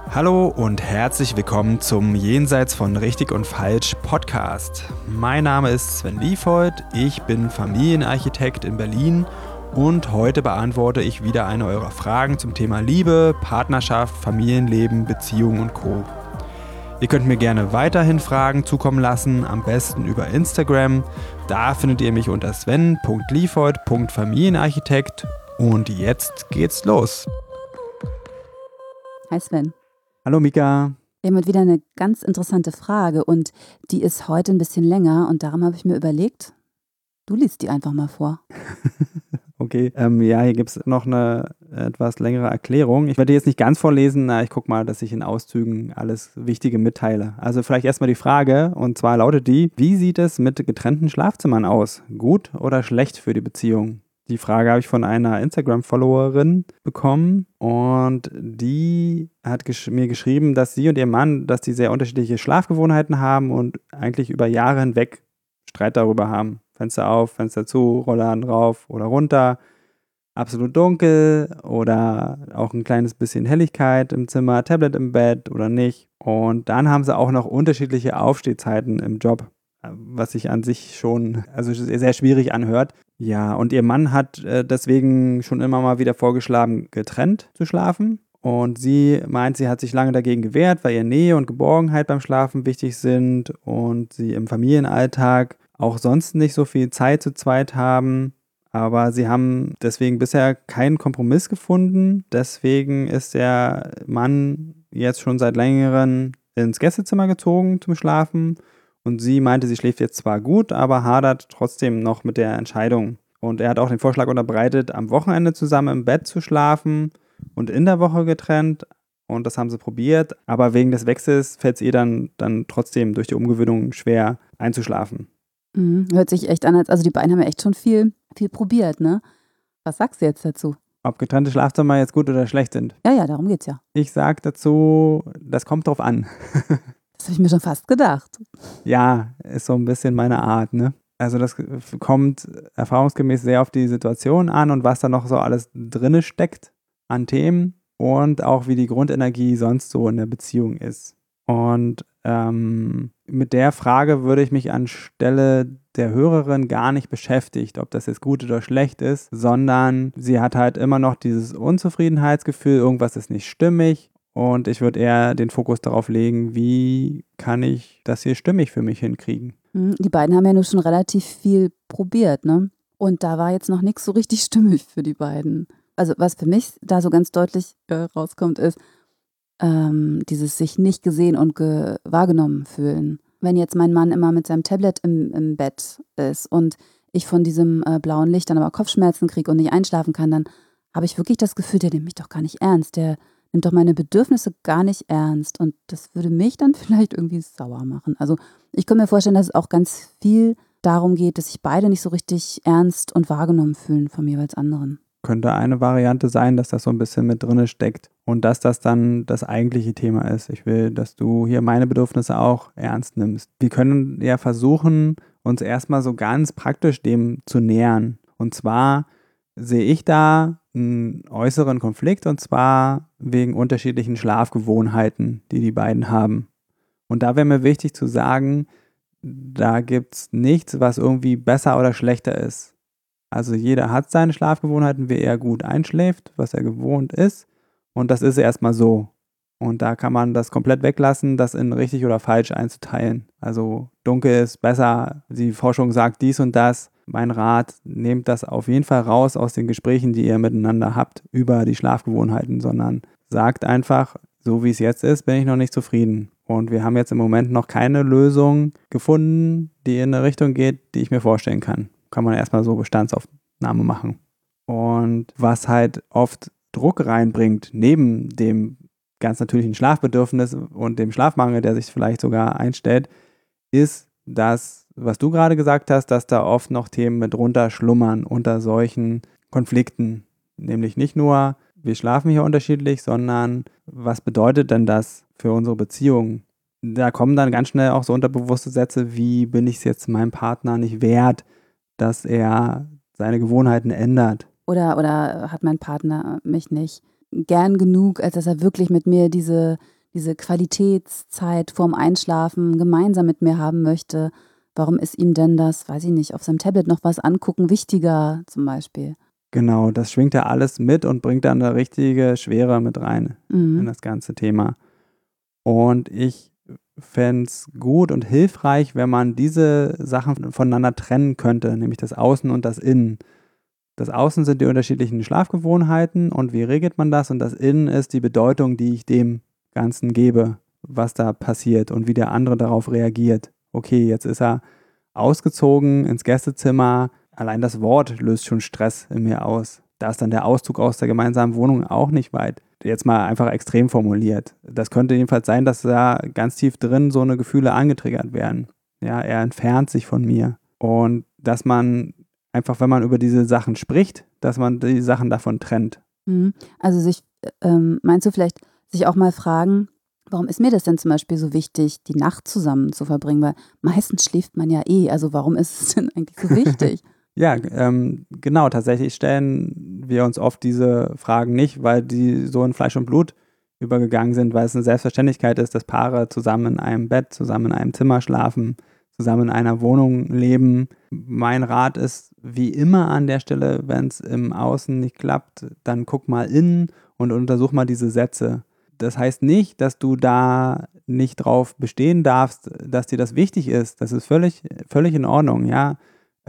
Hallo und herzlich willkommen zum Jenseits von Richtig und Falsch Podcast. Mein Name ist Sven Liefhold, ich bin Familienarchitekt in Berlin und heute beantworte ich wieder eine eurer Fragen zum Thema Liebe, Partnerschaft, Familienleben, Beziehung und Co. Ihr könnt mir gerne weiterhin Fragen zukommen lassen, am besten über Instagram. Da findet ihr mich unter sven.liefhold.familienarchitekt und jetzt geht's los. Hi Sven. Hallo Mika. Wir haben heute wieder eine ganz interessante Frage und die ist heute ein bisschen länger und darum habe ich mir überlegt, du liest die einfach mal vor. Okay, hier gibt es noch eine etwas längere Erklärung. Ich werde jetzt nicht ganz vorlesen, ich gucke mal, dass ich in Auszügen alles Wichtige mitteile. Also vielleicht erstmal die Frage, und zwar lautet die: Wie sieht es mit getrennten Schlafzimmern aus? Gut oder schlecht für die Beziehung? Die Frage habe ich von einer Instagram-Followerin bekommen und die hat mir geschrieben, dass sie und ihr Mann, dass die sehr unterschiedliche Schlafgewohnheiten haben und eigentlich über Jahre hinweg Streit darüber haben. Fenster auf, Fenster zu, Rollladen rauf oder runter, absolut dunkel oder auch ein kleines bisschen Helligkeit im Zimmer, Tablet im Bett oder nicht. Und dann haben sie auch noch unterschiedliche Aufstehzeiten im Job, was sich an sich schon sehr schwierig anhört. Ja, und ihr Mann hat deswegen schon immer mal wieder vorgeschlagen, getrennt zu schlafen. Und sie meint, sie hat sich lange dagegen gewehrt, weil ihr Nähe und Geborgenheit beim Schlafen wichtig sind und sie im Familienalltag auch sonst nicht so viel Zeit zu zweit haben. Aber sie haben deswegen bisher keinen Kompromiss gefunden. Deswegen ist der Mann jetzt schon seit längerem ins Gästezimmer gezogen zum Schlafen. Und sie meinte, sie schläft jetzt zwar gut, aber hadert trotzdem noch mit der Entscheidung. Und er hat auch den Vorschlag unterbreitet, am Wochenende zusammen im Bett zu schlafen und in der Woche getrennt. Und das haben sie probiert. Aber wegen des Wechsels fällt es ihr dann trotzdem durch die Umgewöhnung schwer einzuschlafen. Hört sich echt an, also die beiden haben ja echt schon viel probiert, ne? Was sagst du jetzt dazu? Ob getrennte Schlafzimmer jetzt gut oder schlecht sind? Ja, darum geht's ja. Ich sag dazu, das kommt drauf an. Das habe ich mir schon fast gedacht. Ja, ist so ein bisschen meine Art, ne? Also das kommt erfahrungsgemäß sehr auf die Situation an und was da noch so alles drinne steckt an Themen und auch wie die Grundenergie sonst so in der Beziehung ist. Und mit der Frage würde ich mich anstelle der Hörerin gar nicht beschäftigt, ob das jetzt gut oder schlecht ist, sondern sie hat halt immer noch dieses Unzufriedenheitsgefühl, irgendwas ist nicht stimmig. Und ich würde eher den Fokus darauf legen, wie kann ich das hier stimmig für mich hinkriegen. Die beiden haben ja nur schon relativ viel probiert, ne? Und da war jetzt noch nichts so richtig stimmig für die beiden. Also was für mich da so ganz deutlich rauskommt, ist dieses sich nicht gesehen und wahrgenommen fühlen. Wenn jetzt mein Mann immer mit seinem Tablet im Bett ist und ich von diesem blauen Licht dann aber Kopfschmerzen kriege und nicht einschlafen kann, dann habe ich wirklich das Gefühl, der nimmt mich doch gar nicht ernst. Der nimmt doch meine Bedürfnisse gar nicht ernst. Und das würde mich dann vielleicht irgendwie sauer machen. Also ich kann mir vorstellen, dass es auch ganz viel darum geht, dass sich beide nicht so richtig ernst und wahrgenommen fühlen vom jeweils anderen. Könnte eine Variante sein, dass das so ein bisschen mit drinne steckt und dass das dann das eigentliche Thema ist. Ich will, dass du hier meine Bedürfnisse auch ernst nimmst. Wir können ja versuchen, uns erstmal so ganz praktisch dem zu nähern. Und zwar sehe ich da einen äußeren Konflikt und zwar wegen unterschiedlichen Schlafgewohnheiten, die die beiden haben. Und da wäre mir wichtig zu sagen, da gibt es nichts, was irgendwie besser oder schlechter ist. Also jeder hat seine Schlafgewohnheiten, wie er gut einschläft, was er gewohnt ist. Und das ist erstmal so. Und da kann man das komplett weglassen, das in richtig oder falsch einzuteilen. Also dunkel ist besser, die Forschung sagt dies und das. Mein Rat, nehmt das auf jeden Fall raus aus den Gesprächen, die ihr miteinander habt über die Schlafgewohnheiten, sondern sagt einfach, so wie es jetzt ist, bin ich noch nicht zufrieden. Und wir haben jetzt im Moment noch keine Lösung gefunden, die in eine Richtung geht, die ich mir vorstellen kann. Kann man erstmal so Bestandsaufnahme machen. Und was halt oft Druck reinbringt, neben dem ganz natürlichen Schlafbedürfnis und dem Schlafmangel, der sich vielleicht sogar einstellt, ist das, was du gerade gesagt hast, dass da oft noch Themen mit runter schlummern unter solchen Konflikten. Nämlich nicht nur, wir schlafen hier unterschiedlich, sondern was bedeutet denn das für unsere Beziehung? Da kommen dann ganz schnell auch so unterbewusste Sätze wie, bin ich es jetzt meinem Partner nicht wert, dass er seine Gewohnheiten ändert. Oder hat mein Partner mich nicht gern genug, als dass er wirklich mit mir diese diese Qualitätszeit vorm Einschlafen gemeinsam mit mir haben möchte. Warum ist ihm denn das, weiß ich nicht, auf seinem Tablet noch was angucken wichtiger zum Beispiel? Genau, das schwingt ja alles mit und bringt dann eine richtige Schwere mit rein in das ganze Thema. Und ich fände es gut und hilfreich, wenn man diese Sachen voneinander trennen könnte, nämlich das Außen und das Innen. Das Außen sind die unterschiedlichen Schlafgewohnheiten und wie regelt man das? Und das Innen ist die Bedeutung, die ich dem Ganzen gebe, was da passiert und wie der andere darauf reagiert. Okay, jetzt ist er ausgezogen ins Gästezimmer. Allein das Wort löst schon Stress in mir aus. Da ist dann der Auszug aus der gemeinsamen Wohnung auch nicht weit. Jetzt mal einfach extrem formuliert. Das könnte jedenfalls sein, dass da ganz tief drin so eine Gefühle angetriggert werden. Ja, er entfernt sich von mir. Und dass man einfach, wenn man über diese Sachen spricht, dass man die Sachen davon trennt. Also meinst du vielleicht sich auch mal fragen, warum ist mir das denn zum Beispiel so wichtig, die Nacht zusammen zu verbringen? Weil meistens schläft man ja also warum ist es denn eigentlich so wichtig? Ja, genau, tatsächlich stellen wir uns oft diese Fragen nicht, weil die so in Fleisch und Blut übergegangen sind, weil es eine Selbstverständlichkeit ist, dass Paare zusammen in einem Bett, zusammen in einem Zimmer schlafen, zusammen in einer Wohnung leben. Mein Rat ist, wie immer an der Stelle, wenn es im Außen nicht klappt, dann guck mal innen und untersuch mal diese Sätze. Das heißt nicht, dass du da nicht drauf bestehen darfst, dass dir das wichtig ist. Das ist völlig in Ordnung, ja.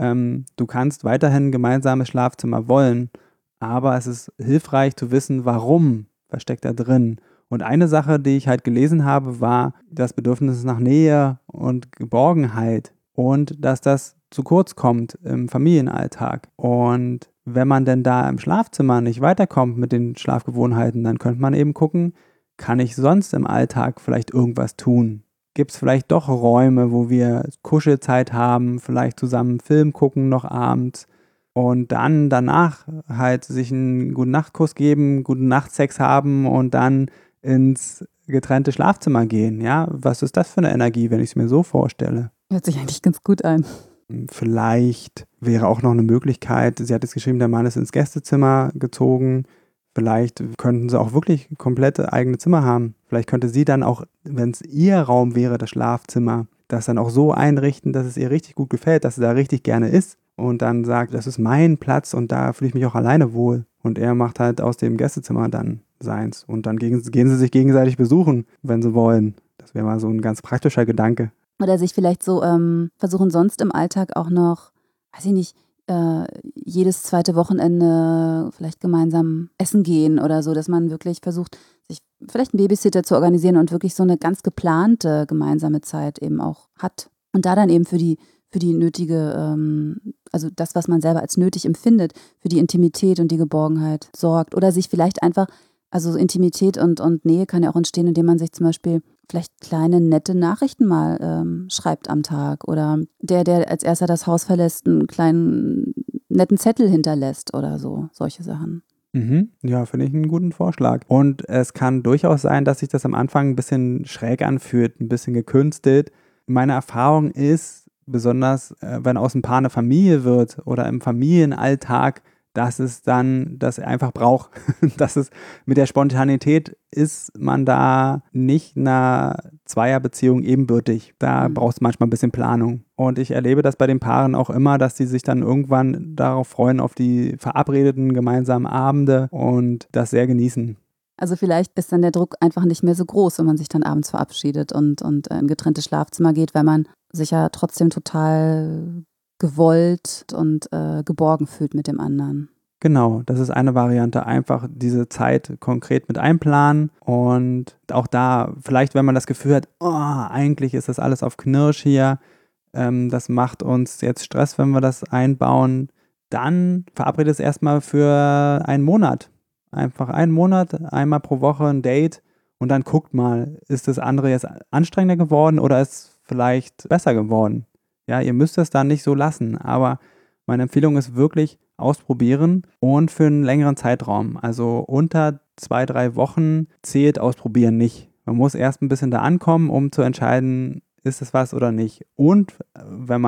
Du kannst weiterhin ein gemeinsames Schlafzimmer wollen, aber es ist hilfreich zu wissen, warum, was steckt da drin. Und eine Sache, die ich halt gelesen habe, war das Bedürfnis nach Nähe und Geborgenheit und dass das zu kurz kommt im Familienalltag. Und wenn man denn da im Schlafzimmer nicht weiterkommt mit den Schlafgewohnheiten, dann könnte man eben gucken, kann ich sonst im Alltag vielleicht irgendwas tun? Gibt es vielleicht doch Räume, wo wir Kuschelzeit haben, vielleicht zusammen einen Film gucken noch abends und dann danach halt sich einen guten Nachtkuss geben, guten Nachtsex haben und dann ins getrennte Schlafzimmer gehen, ja? Was ist das für eine Energie, wenn ich es mir so vorstelle? Hört sich eigentlich ganz gut an. Vielleicht wäre auch noch eine Möglichkeit, sie hat jetzt geschrieben, der Mann ist ins Gästezimmer gezogen. Vielleicht könnten sie auch wirklich komplette eigene Zimmer haben. Vielleicht könnte sie dann auch, wenn es ihr Raum wäre, das Schlafzimmer, das dann auch so einrichten, dass es ihr richtig gut gefällt, dass sie da richtig gerne ist und dann sagt, das ist mein Platz und da fühle ich mich auch alleine wohl. Und er macht halt aus dem Gästezimmer dann seins. Und dann gehen sie sich gegenseitig besuchen, wenn sie wollen. Das wäre mal so ein ganz praktischer Gedanke. Oder sich vielleicht so versuchen, sonst im Alltag auch noch, weiß ich nicht, jedes zweite Wochenende vielleicht gemeinsam essen gehen oder so, dass man wirklich versucht, sich vielleicht einen Babysitter zu organisieren und wirklich so eine ganz geplante gemeinsame Zeit eben auch hat. Und da dann eben für die nötige, also das, was man selber als nötig empfindet, für die Intimität und die Geborgenheit sorgt. Oder sich vielleicht einfach, also Intimität und Nähe kann ja auch entstehen, indem man sich zum Beispiel vielleicht kleine, nette Nachrichten mal schreibt am Tag oder der als erster das Haus verlässt, einen kleinen, netten Zettel hinterlässt oder so, solche Sachen. Ja, finde ich einen guten Vorschlag. Und es kann durchaus sein, dass sich das am Anfang ein bisschen schräg anfühlt, ein bisschen gekünstelt. Meine Erfahrung ist, besonders wenn aus dem Paar eine Familie wird oder im Familienalltag, dass es dann das einfach braucht. Dass es mit der Spontanität ist man da nicht einer Zweierbeziehung ebenbürtig. Da braucht es manchmal ein bisschen Planung. Und ich erlebe das bei den Paaren auch immer, dass sie sich dann irgendwann darauf freuen, auf die verabredeten gemeinsamen Abende und das sehr genießen. Also vielleicht ist dann der Druck einfach nicht mehr so groß, wenn man sich dann abends verabschiedet und in getrennte Schlafzimmer geht, weil man sich ja trotzdem total gewollt und geborgen fühlt mit dem anderen. Genau, das ist eine Variante, einfach diese Zeit konkret mit einplanen und auch da, vielleicht wenn man das Gefühl hat, oh, eigentlich ist das alles auf Knirsch hier, das macht uns jetzt Stress, wenn wir das einbauen, dann verabredet es erstmal für einen Monat. Einfach einen Monat, einmal pro Woche ein Date und dann guckt mal, ist das andere jetzt anstrengender geworden oder ist es vielleicht besser geworden? Ja, ihr müsst es dann nicht so lassen, aber meine Empfehlung ist wirklich ausprobieren und für einen längeren Zeitraum. Also unter 2-3 Wochen zählt ausprobieren nicht. Man muss erst ein bisschen da ankommen, um zu entscheiden, ist es was oder nicht. Und wenn man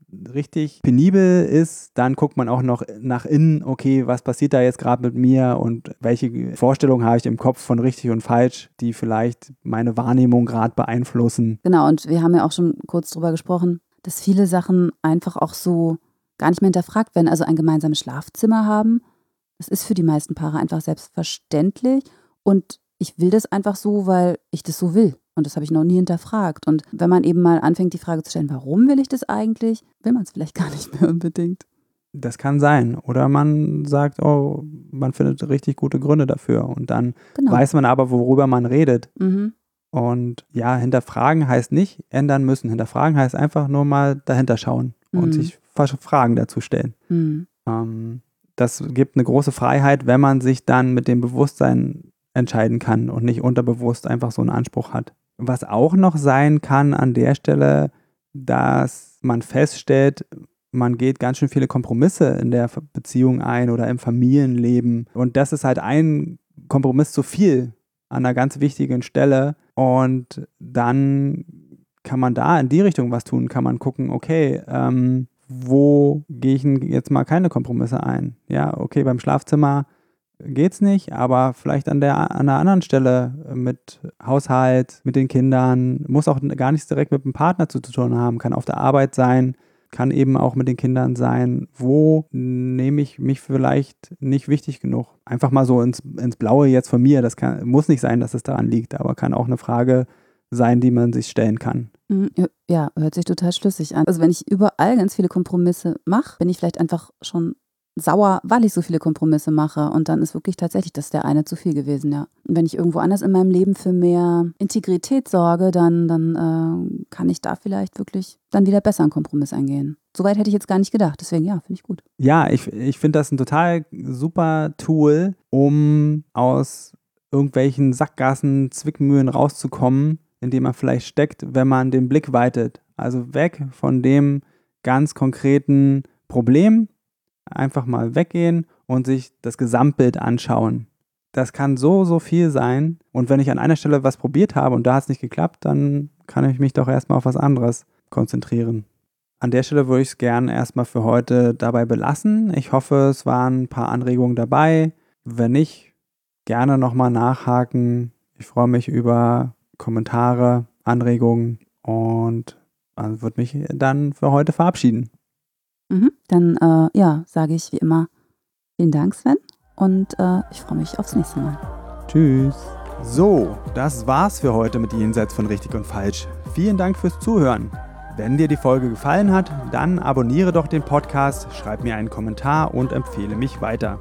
richtig penibel ist, dann guckt man auch noch nach innen, okay, was passiert da jetzt gerade mit mir und welche Vorstellungen habe ich im Kopf von richtig und falsch, die vielleicht meine Wahrnehmung gerade beeinflussen. Genau, und wir haben ja auch schon kurz drüber gesprochen, dass viele Sachen einfach auch so gar nicht mehr hinterfragt werden. Also ein gemeinsames Schlafzimmer haben, das ist für die meisten Paare einfach selbstverständlich und ich will das einfach so, weil ich das so will. Und das habe ich noch nie hinterfragt. Und wenn man eben mal anfängt, die Frage zu stellen, warum will ich das eigentlich, will man es vielleicht gar nicht mehr unbedingt. Das kann sein. Oder man sagt, oh, man findet richtig gute Gründe dafür. Und dann weiß man aber, worüber man redet. Mhm. Und ja, hinterfragen heißt nicht ändern müssen. Hinterfragen heißt einfach nur mal dahinter schauen und sich Fragen dazu stellen. Das gibt eine große Freiheit, wenn man sich dann mit dem Bewusstsein entscheiden kann und nicht unterbewusst einfach so einen Anspruch hat. Was auch noch sein kann an der Stelle, dass man feststellt, man geht ganz schön viele Kompromisse in der Beziehung ein oder im Familienleben. Und das ist halt ein Kompromiss zu viel an einer ganz wichtigen Stelle. Und dann kann man da in die Richtung was tun, kann man gucken, okay, wo gehe ich denn jetzt mal keine Kompromisse ein? Ja, okay, beim Schlafzimmer geht's nicht, aber vielleicht an einer anderen Stelle mit Haushalt, mit den Kindern, muss auch gar nichts direkt mit dem Partner zu tun haben, kann auf der Arbeit sein, kann eben auch mit den Kindern sein. Wo nehme ich mich vielleicht nicht wichtig genug? Einfach mal so ins Blaue jetzt von mir, muss nicht sein, dass es daran liegt, aber kann auch eine Frage sein, die man sich stellen kann. Ja, hört sich total schlüssig an. Also wenn ich überall ganz viele Kompromisse mache, bin ich vielleicht einfach schon sauer, weil ich so viele Kompromisse mache und dann ist wirklich tatsächlich das der eine zu viel gewesen, ja. Und wenn ich irgendwo anders in meinem Leben für mehr Integrität sorge, dann kann ich da vielleicht wirklich dann wieder besser einen Kompromiss eingehen. Soweit hätte ich jetzt gar nicht gedacht, deswegen ja, finde ich gut. Ja, ich finde das ein total super Tool, um aus irgendwelchen Sackgassen, Zwickmühlen rauszukommen, in dem man vielleicht steckt, wenn man den Blick weitet. Also weg von dem ganz konkreten Problem, einfach mal weggehen und sich das Gesamtbild anschauen. Das kann so viel sein. Und wenn ich an einer Stelle was probiert habe und da hat es nicht geklappt, dann kann ich mich doch erstmal auf was anderes konzentrieren. An der Stelle würde ich es gerne erstmal für heute dabei belassen. Ich hoffe, es waren ein paar Anregungen dabei. Wenn nicht, gerne nochmal nachhaken. Ich freue mich über Kommentare, Anregungen und würde mich dann für heute verabschieden. Dann sage ich wie immer vielen Dank, Sven, und ich freue mich aufs nächste Mal. Tschüss. So, das war's für heute mit Jenseits von Richtig und Falsch. Vielen Dank fürs Zuhören. Wenn dir die Folge gefallen hat, dann abonniere doch den Podcast, schreib mir einen Kommentar und empfehle mich weiter.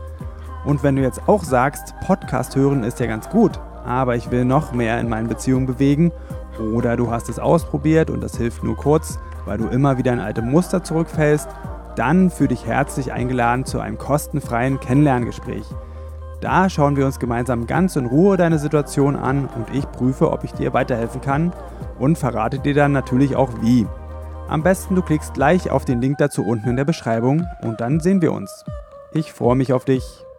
Und wenn du jetzt auch sagst, Podcast hören ist ja ganz gut, aber ich will noch mehr in meinen Beziehungen bewegen, oder du hast es ausprobiert und das hilft nur kurz, weil du immer wieder in alte Muster zurückfällst, dann fühl dich herzlich eingeladen zu einem kostenfreien Kennenlerngespräch. Da schauen wir uns gemeinsam ganz in Ruhe deine Situation an und ich prüfe, ob ich dir weiterhelfen kann und verrate dir dann natürlich auch wie. Am besten du klickst gleich auf den Link dazu unten in der Beschreibung und dann sehen wir uns. Ich freue mich auf dich.